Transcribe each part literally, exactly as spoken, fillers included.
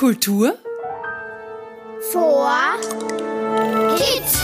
Kultur vor Kids.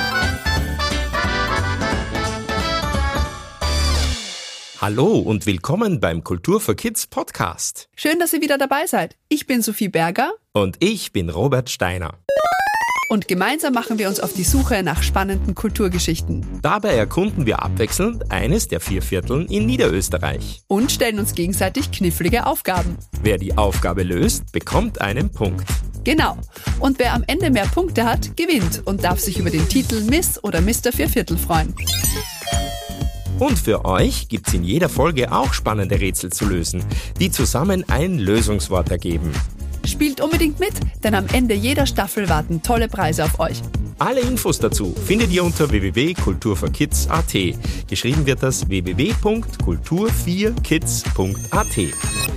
Hallo und willkommen beim Kultur for Kids Podcast. Schön, dass ihr wieder dabei seid. Ich bin Sophie Berger. Und ich bin Robert Steiner. Und gemeinsam machen wir uns auf die Suche nach spannenden Kulturgeschichten. Dabei erkunden wir abwechselnd eines der vier Vierteln in Niederösterreich. Und stellen uns gegenseitig knifflige Aufgaben. Wer die Aufgabe löst, bekommt einen Punkt. Genau. Und wer am Ende mehr Punkte hat, gewinnt und darf sich über den Titel Miss oder Mister Vierviertel freuen. Und für euch gibt's in jeder Folge auch spannende Rätsel zu lösen, die zusammen ein Lösungswort ergeben. Spielt unbedingt mit, denn am Ende jeder Staffel warten tolle Preise auf euch. Alle Infos dazu findet ihr unter w w w punkt kultur for kids punkt a t. Geschrieben wird das w w w punkt kultur vier kids punkt a t.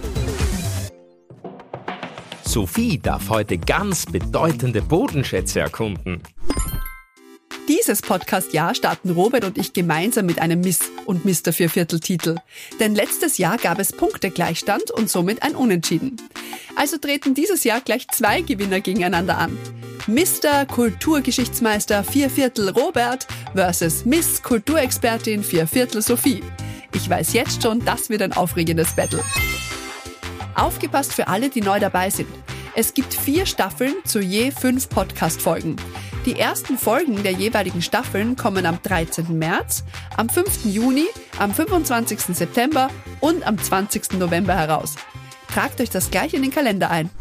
Sophie darf heute ganz bedeutende Bodenschätze erkunden. Dieses Podcast-Jahr starten Robert und ich gemeinsam mit einem Miss- und Mister Vierviertel-Titel. Denn letztes Jahr gab es Punktegleichstand und somit ein Unentschieden. Also treten dieses Jahr gleich zwei Gewinner gegeneinander an. Mister Kulturgeschichtsmeister Vierviertel Robert versus Miss Kulturexpertin Vierviertel Sophie. Ich weiß jetzt schon, das wird ein aufregendes Battle. Aufgepasst für alle, die neu dabei sind. Es gibt vier Staffeln zu je fünf Podcast-Folgen. Die ersten Folgen der jeweiligen Staffeln kommen am dreizehnten März, am fünften Juni, am fünfundzwanzigsten September und am zwanzigsten November heraus. Tragt euch das gleich in den Kalender ein.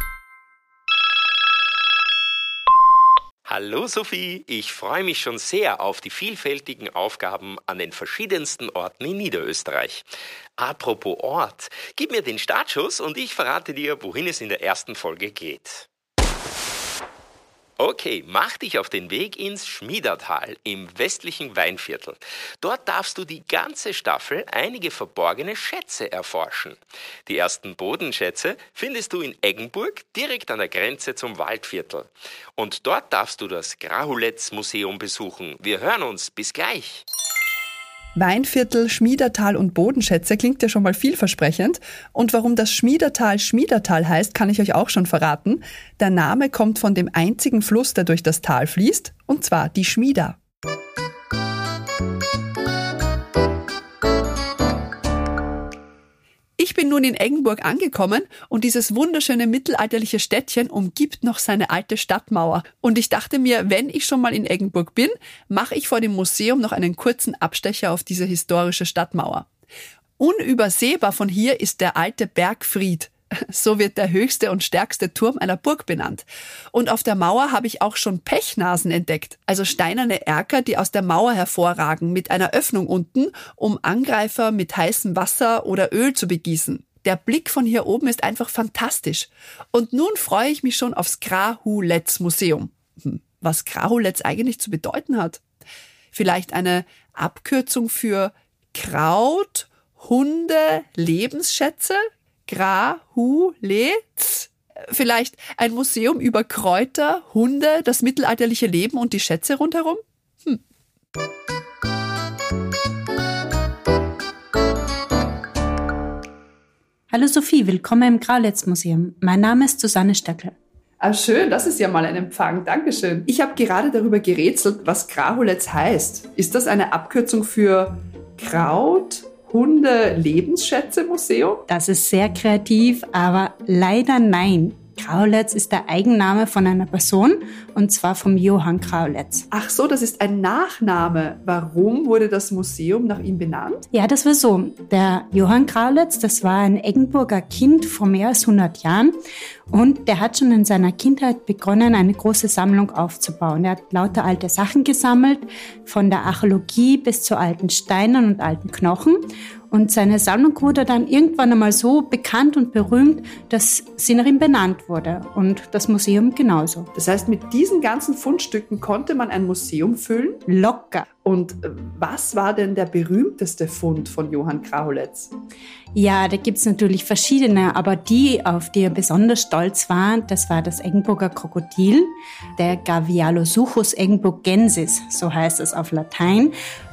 Hallo Sophie, ich freue mich schon sehr auf die vielfältigen Aufgaben an den verschiedensten Orten in Niederösterreich. Apropos Ort, gib mir den Startschuss und ich verrate dir, wohin es in der ersten Folge geht. Okay, mach dich auf den Weg ins Schmiedertal im westlichen Weinviertel. Dort darfst du die ganze Staffel einige verborgene Schätze erforschen. Die ersten Bodenschätze findest du in Eggenburg, direkt an der Grenze zum Waldviertel. Und dort darfst du das Grahuletz-Museum besuchen. Wir hören uns, bis gleich. Weinviertel, Schmiedertal und Bodenschätze klingt ja schon mal vielversprechend. Und warum das Schmiedertal Schmiedertal heißt, kann ich euch auch schon verraten. Der Name kommt von dem einzigen Fluss, der durch das Tal fließt, und zwar die Schmieder. Ich bin nun in Eggenburg angekommen und dieses wunderschöne mittelalterliche Städtchen umgibt noch seine alte Stadtmauer. Und ich dachte mir, wenn ich schon mal in Eggenburg bin, mache ich vor dem Museum noch einen kurzen Abstecher auf diese historische Stadtmauer. Unübersehbar von hier ist der alte Bergfried. So wird der höchste und stärkste Turm einer Burg benannt. Und auf der Mauer habe ich auch schon Pechnasen entdeckt, also steinerne Erker, die aus der Mauer hervorragen, mit einer Öffnung unten, um Angreifer mit heißem Wasser oder Öl zu begießen. Der Blick von hier oben ist einfach fantastisch. Und nun freue ich mich schon aufs Grahuletz-Museum. Was Grahuletz eigentlich zu bedeuten hat? Vielleicht eine Abkürzung für Kraut, Hunde, Lebensschätze? Grahuletz? Vielleicht ein Museum über Kräuter, Hunde, das mittelalterliche Leben und die Schätze rundherum? Hm. Hallo Sophie, willkommen im Grahuletz-Museum. Mein Name ist Susanne Stöckl. Ah, schön, das ist ja mal ein Empfang. Dankeschön. Ich habe gerade darüber gerätselt, was Grahuletz heißt. Ist das eine Abkürzung für Kraut, Hunde-Lebensschätze-Museum? Das ist sehr kreativ, aber leider nein. Grahuletz ist der Eigenname von einer Person, und zwar vom Johann Grahuletz. Ach so, das ist ein Nachname. Warum wurde das Museum nach ihm benannt? Ja, das war so. Der Johann Grahuletz, das war ein Eggenburger Kind vor mehr als hundert Jahren. Und der hat schon in seiner Kindheit begonnen, eine große Sammlung aufzubauen. Er hat lauter alte Sachen gesammelt, von der Archäologie bis zu alten Steinen und alten Knochen. Und seine Sammlung wurde dann irgendwann einmal so bekannt und berühmt, dass sie nach ihm benannt wurde. Und das Museum genauso. Das heißt, mit diesen ganzen Fundstücken konnte man ein Museum füllen? Locker. Und was war denn der berühmteste Fund von Johann Grahuletz? Ja, da gibt's natürlich verschiedene, aber die, auf die er besonders stolz war, das war das Eggenburger Krokodil, der Gavialosuchus eggenburgensis, so heißt es auf Latein.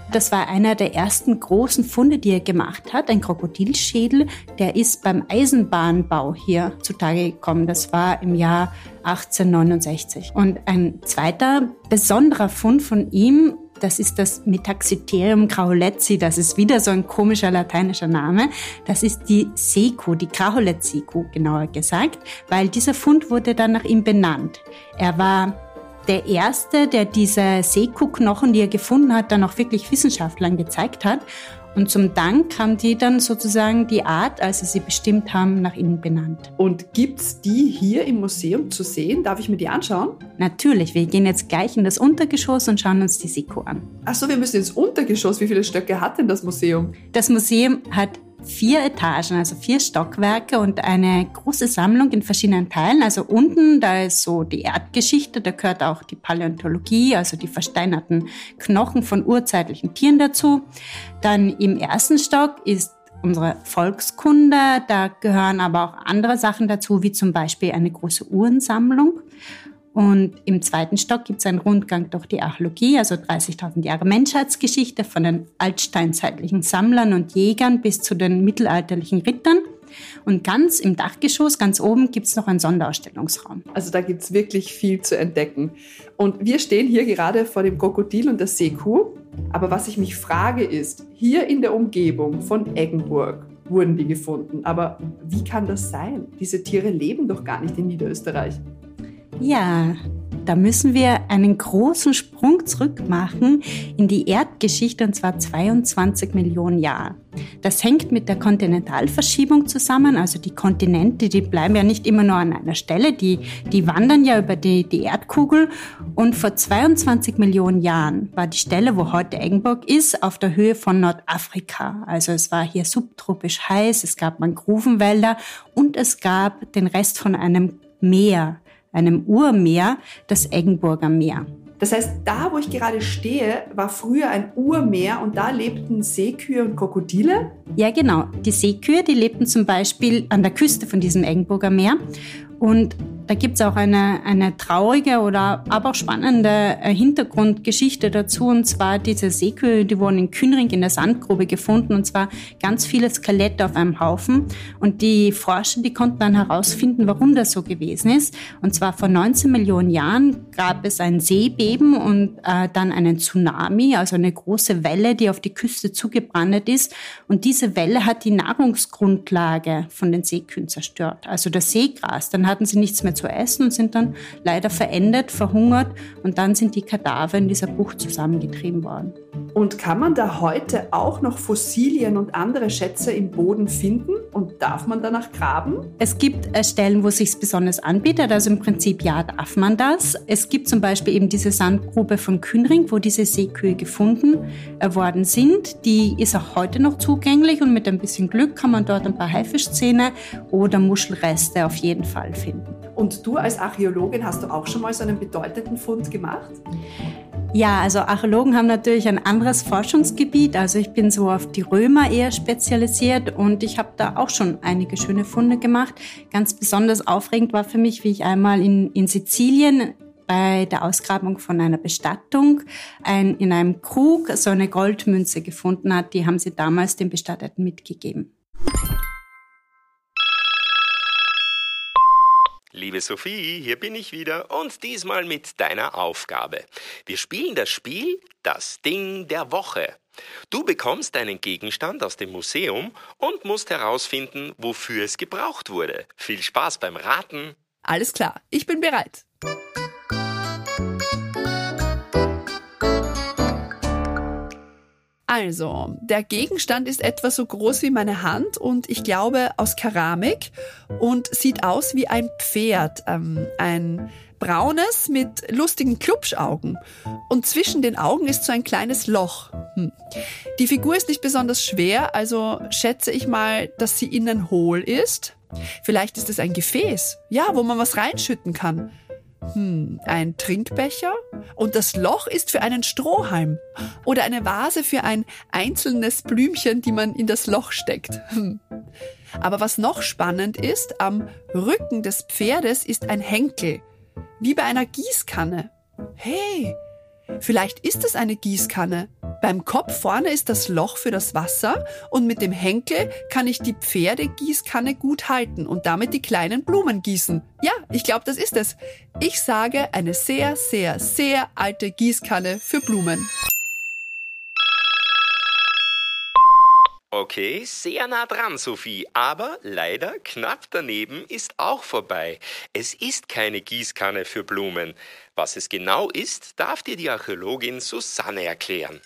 Das war einer der ersten großen Funde, die er gemacht hat, ein Krokodilschädel. Der ist beim Eisenbahnbau hier zutage gekommen. Das war im Jahr achtzehnhundertneunundsechzig. Und ein zweiter besonderer Fund von ihm, das ist das Metaxitherium crahulezi. Das ist wieder so ein komischer lateinischer Name. Das ist die Seekuh, die Craholez-Seekuh genauer gesagt, weil dieser Fund wurde dann nach ihm benannt. Er war der Erste, der diese Seekuhknochen, die er gefunden hat, dann auch wirklich Wissenschaftlern gezeigt hat. Und zum Dank haben die dann sozusagen die Art, als sie sie bestimmt haben, nach ihnen benannt. Und gibt's die hier im Museum zu sehen? Darf ich mir die anschauen? Natürlich, wir gehen jetzt gleich in das Untergeschoss und schauen uns die Seekuh an. Ach so, wir müssen ins Untergeschoss. Wie viele Stöcke hat denn das Museum? Das Museum hat vier Etagen, also vier Stockwerke und eine große Sammlung in verschiedenen Teilen. Also unten, da ist so die Erdgeschichte, da gehört auch die Paläontologie, also die versteinerten Knochen von urzeitlichen Tieren dazu. Dann im ersten Stock ist unsere Volkskunde, da gehören aber auch andere Sachen dazu, wie zum Beispiel eine große Uhrensammlung. Und im zweiten Stock gibt es einen Rundgang durch die Archäologie, also dreißigtausend Jahre Menschheitsgeschichte von den altsteinzeitlichen Sammlern und Jägern bis zu den mittelalterlichen Rittern. Und ganz im Dachgeschoss, ganz oben, gibt es noch einen Sonderausstellungsraum. Also da gibt es wirklich viel zu entdecken. Und wir stehen hier gerade vor dem Krokodil und der Seekuh. Aber was ich mich frage ist, hier in der Umgebung von Eggenburg wurden die gefunden. Aber wie kann das sein? Diese Tiere leben doch gar nicht in Niederösterreich. Ja, da müssen wir einen großen Sprung zurück machen in die Erdgeschichte, und zwar zweiundzwanzig Millionen Jahre. Das hängt mit der Kontinentalverschiebung zusammen, also die Kontinente, die bleiben ja nicht immer nur an einer Stelle, die, die wandern ja über die, die Erdkugel. Und vor zweiundzwanzig Millionen Jahren war die Stelle, wo heute Eggenburg ist, auf der Höhe von Nordafrika. Also es war hier subtropisch heiß, es gab Mangrovenwälder und es gab den Rest von einem Meer, einem Urmeer, das Eggenburger Meer. Das heißt, da, wo ich gerade stehe, war früher ein Urmeer und da lebten Seekühe und Krokodile? Ja, genau. Die Seekühe, die lebten zum Beispiel an der Küste von diesem Eggenburger Meer. Und da gibt es auch eine, eine traurige oder aber auch spannende Hintergrundgeschichte dazu. Und zwar diese Seekühe, die wurden in Künring in der Sandgrube gefunden. Und zwar ganz viele Skelette auf einem Haufen. Und die Forscher, die konnten dann herausfinden, warum das so gewesen ist. Und zwar vor neunzehn Millionen Jahren gab es ein Seebeben und äh, dann einen Tsunami, also eine große Welle, die auf die Küste zugebrannt ist. Und diese Welle hat die Nahrungsgrundlage von den Seekühen zerstört. Also das Seegras. Dann hatten sie nichts mehr zu essen und sind dann leider verendet, verhungert und dann sind die Kadaver in dieser Bucht zusammengetrieben worden. Und kann man da heute auch noch Fossilien und andere Schätze im Boden finden und darf man danach graben? Es gibt äh, Stellen, wo es sich besonders anbietet, also im Prinzip ja, darf man das. Es gibt zum Beispiel eben diese Sandgrube von Künring, wo diese Seekühe gefunden äh, worden sind. Die ist auch heute noch zugänglich und mit ein bisschen Glück kann man dort ein paar Haifischzähne oder Muschelreste auf jeden Fall finden. Und du als Archäologin, hast du auch schon mal so einen bedeutenden Fund gemacht? Ja, also Archäologen haben natürlich ein anderes Forschungsgebiet. Also ich bin so auf die Römer eher spezialisiert und ich habe da auch schon einige schöne Funde gemacht. Ganz besonders aufregend war für mich, wie ich einmal in, in Sizilien bei der Ausgrabung von einer Bestattung ein, in einem Krug so eine Goldmünze gefunden hat. Die haben sie damals den Bestatteten mitgegeben. Liebe Sophie, hier bin ich wieder und diesmal mit deiner Aufgabe. Wir spielen das Spiel Das Ding der Woche. Du bekommst einen Gegenstand aus dem Museum und musst herausfinden, wofür es gebraucht wurde. Viel Spaß beim Raten. Alles klar, ich bin bereit. Also, der Gegenstand ist etwa so groß wie meine Hand und ich glaube aus Keramik und sieht aus wie ein Pferd, ähm, ein braunes mit lustigen Klubschaugen. Und zwischen den Augen ist so ein kleines Loch. Hm. Die Figur ist nicht besonders schwer, also schätze ich mal, dass sie innen hohl ist. Vielleicht ist es ein Gefäß, ja, wo man was reinschütten kann. Hm, ein Trinkbecher? Und das Loch ist für einen Strohhalm. Oder eine Vase für ein einzelnes Blümchen, die man in das Loch steckt. Hm. Aber was noch spannend ist, am Rücken des Pferdes ist ein Henkel. Wie bei einer Gießkanne. Hey, Vielleicht ist es eine Gießkanne. Beim Kopf vorne ist das Loch für das Wasser und mit dem Henkel kann ich die Pferdegießkanne gut halten und damit die kleinen Blumen gießen. Ja, ich glaube, das ist es. Ich sage eine sehr, sehr, sehr alte Gießkanne für Blumen. Okay, sehr nah dran, Sophie, aber leider knapp daneben ist auch vorbei. Es ist keine Gießkanne für Blumen. Was es genau ist, darf dir die Archäologin Susanne erklären.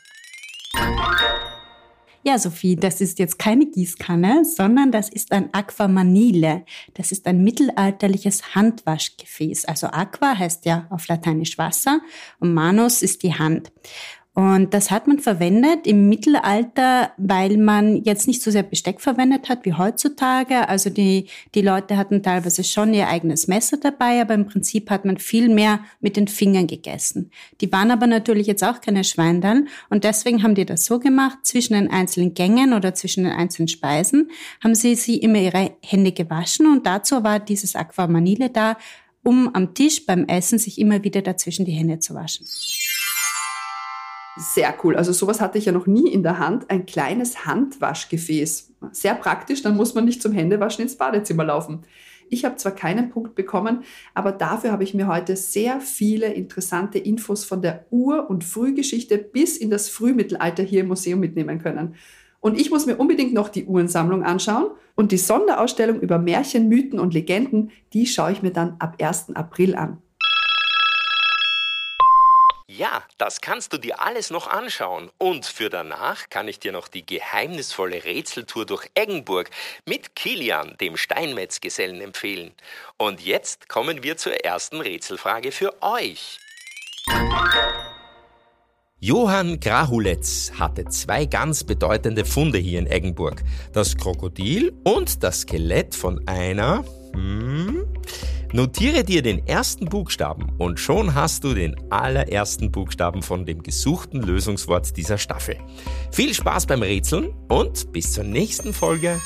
Ja, Sophie, das ist jetzt keine Gießkanne, sondern das ist ein Aquamanile. Das ist ein mittelalterliches Handwaschgefäß. Also Aqua heißt ja auf Lateinisch Wasser und Manus ist die Hand. Und das hat man verwendet im Mittelalter, weil man jetzt nicht so sehr Besteck verwendet hat wie heutzutage. Also die, die Leute hatten teilweise schon ihr eigenes Messer dabei, aber im Prinzip hat man viel mehr mit den Fingern gegessen. Die waren aber natürlich jetzt auch keine Schweindaln und deswegen haben die das so gemacht, zwischen den einzelnen Gängen oder zwischen den einzelnen Speisen haben sie, sie immer ihre Hände gewaschen und dazu war dieses Aquamanile da, um am Tisch beim Essen sich immer wieder dazwischen die Hände zu waschen. Sehr cool. Also sowas hatte ich ja noch nie in der Hand. Ein kleines Handwaschgefäß. Sehr praktisch, dann muss man nicht zum Händewaschen ins Badezimmer laufen. Ich habe zwar keinen Punkt bekommen, aber dafür habe ich mir heute sehr viele interessante Infos von der Ur- und Frühgeschichte bis in das Frühmittelalter hier im Museum mitnehmen können. Und ich muss mir unbedingt noch die Uhrensammlung anschauen und die Sonderausstellung über Märchen, Mythen und Legenden, die schaue ich mir dann ab ersten April an. Ja, das kannst du dir alles noch anschauen. Und für danach kann ich dir noch die geheimnisvolle Rätseltour durch Eggenburg mit Kilian, dem Steinmetzgesellen, empfehlen. Und jetzt kommen wir zur ersten Rätselfrage für euch. Johann Grahuletz hatte zwei ganz bedeutende Funde hier in Eggenburg. Das Krokodil und das Skelett von einer... Hm, notiere dir den ersten Buchstaben und schon hast du den allerersten Buchstaben von dem gesuchten Lösungswort dieser Staffel. Viel Spaß beim Rätseln und bis zur nächsten Folge.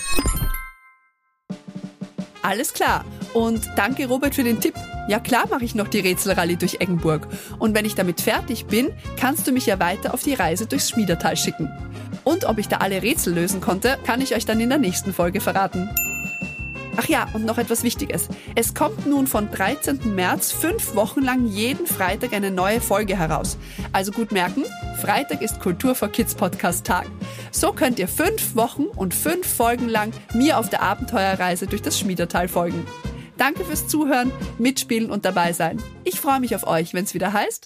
Alles klar. Und danke, Robert, für den Tipp. Ja klar mache ich noch die Rätselrallye durch Eggenburg. Und wenn ich damit fertig bin, kannst du mich ja weiter auf die Reise durchs Schmiedertal schicken. Und ob ich da alle Rätsel lösen konnte, kann ich euch dann in der nächsten Folge verraten. Ach ja, und noch etwas Wichtiges. Es kommt nun von dreizehnten März fünf Wochen lang jeden Freitag eine neue Folge heraus. Also gut merken, Freitag ist Kultur for Kids Podcast Tag. So könnt ihr fünf Wochen und fünf Folgen lang mir auf der Abenteuerreise durch das Schmiedertal folgen. Danke fürs Zuhören, Mitspielen und dabei sein. Ich freue mich auf euch, wenn es wieder heißt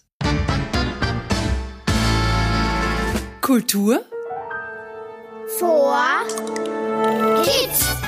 Kultur for Kids.